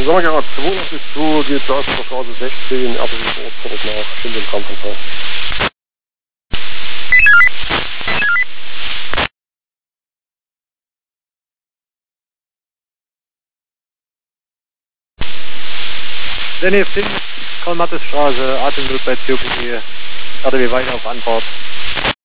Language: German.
Sommergerad 82 geht aus der Straße 16, aber im Ort fordert nach Schind- Krankenhaus. Dennis, Karl-Mattes-Straße, Atemnot bei Zirkeli, RTW weiter auf Anfahrt.